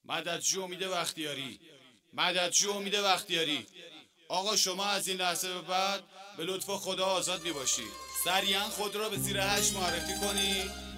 مددجو امید بختیاری. آقا شما از این لحظه به بعد به لطف خدا آزاد می باشید. سریعا خود را به زیر 8 معرفی کنید.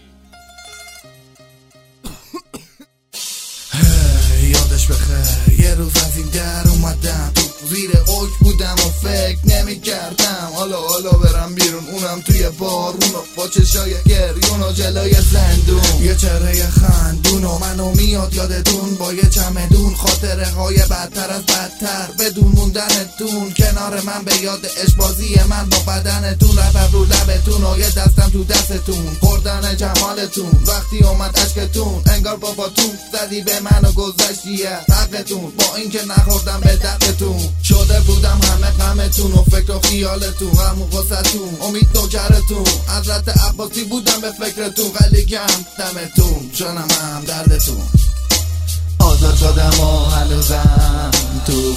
یادش بخیر یه روز از این در اومدم، تو زیر اوک بودم و فکر نمی کردم حالا برم بیرون، اونم توی بارون و با چشای گریون و جلوی زندون. یه چهره خندون و منو میاد یادتون، با یه چمدون خاطره های بدتر از بدتر، بدون موندنتون کنار من، به یاد عشق‌بازی من با بدنتون، رفت رو لبتون و یه دستم تو دستتون، خوردن جمالتون وقتی اومد اشکتون، انگار باباتون زدی به من و گذشتی حقتون، با اینکه نخوردم به دقتون. شده بودم همه غمتون و فکر و خیالتون، غم و غصتون، امید نوکرتون، حضرت عباسی بودم به فکرتون، خیلی کم دمتون، جانم هم دردتون. آزاد شدم و هنوزم تو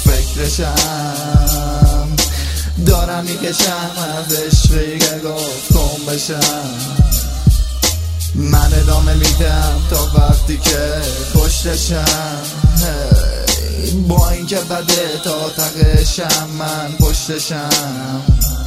فکرشم، دارم میکشم از عشقی که گفتم بشم. من ادامه میدم تا وقتی که پشتشم، با اینکه بده تا تقشم من پشتشم.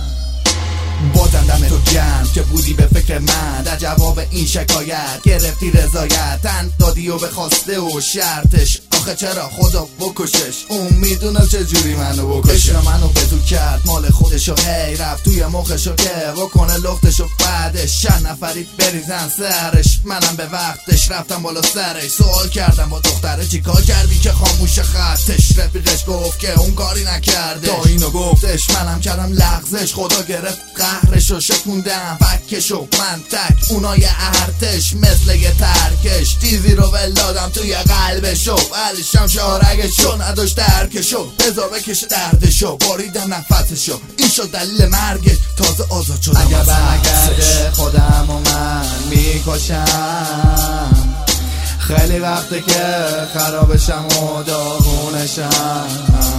بازم دم تو گرم که بودی به فکر من، در جواب این شکایت گرفتی رضایت، تن دادی و به خواسته و شرطش، آخه چرا خدا بکشش، اون میدونه چجوری منو بکشه. عشق منو به تو کرد مال خودشو، هی رفت توی مخشو که بکنه لختشو، بعدش چند نفری بریزن سرش، منم به وقتش رفتم بالا سرش، سوال کردم با دختره چی کار کردی که خاموش خطش، رفیقش گفت که اون کاری نکرده، تا اینو گفتش منم کردم لغزش، خدا گرفت قهرشو، شکوندم فکشو، من تک اونای ارتش، مثل یه ترکش تیزی رو ولادم توی قلبشو، علشم شارگشو، نداشت درکشو، بذار بکش دردشو، باریدم نفسشو، این شد دلیل مرگش، تازه آزاد شدم. اگر برنگرده خودم و من میکشم، خیلی وقته که خرابشم و داغونشم،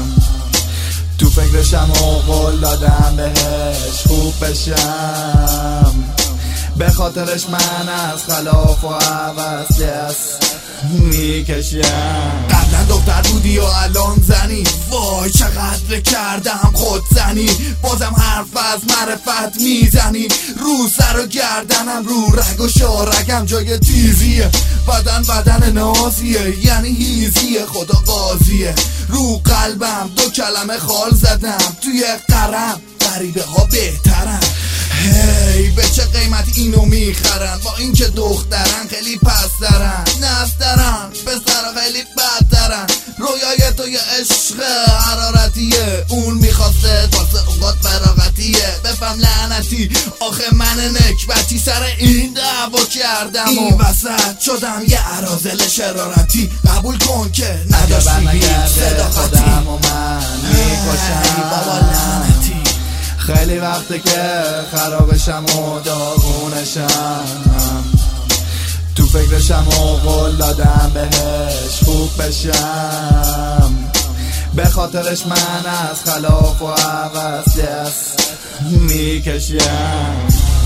تو فکرشم و قول دادم بهش خوب بشم، به خاطرش من از خلاف و عوض دست میکشم. قبلا دختر بودی و الان زنی، وای چقدر کردم خود زنی، بازم حرف از معرفت میزنی، رو سر و گردنم، رو رگ و شارگم جای تیزیه، بدن نازیه، یعنی هیزیه، خدا قاضیه، رو قلبم 2 کلمه خال زدم، توی قرم غریبه ها بهترن، هی به چه قیمت اینو میخرن، با اینکه دخترن خیلی پسترن، نسترن پسرا خیلی بدترن، رویای تو یه عشق حرارتیه، اون میخواسته واسه اوقات فراغتیه، بفهم لعنتی آخه من نکبتی، سر این دعوا کردم این وسط شدم یه عرازل شرارتی، قبول کن که نداشتی هیچ صداقتی، خودم و من میکشم بابا لعنتی، خیلی وقته که خرابشم و داغونشم، تو فکرشم و قول دادم بهش خوب بشم، به خاطرش من از خلاف و عوض دست میکشم.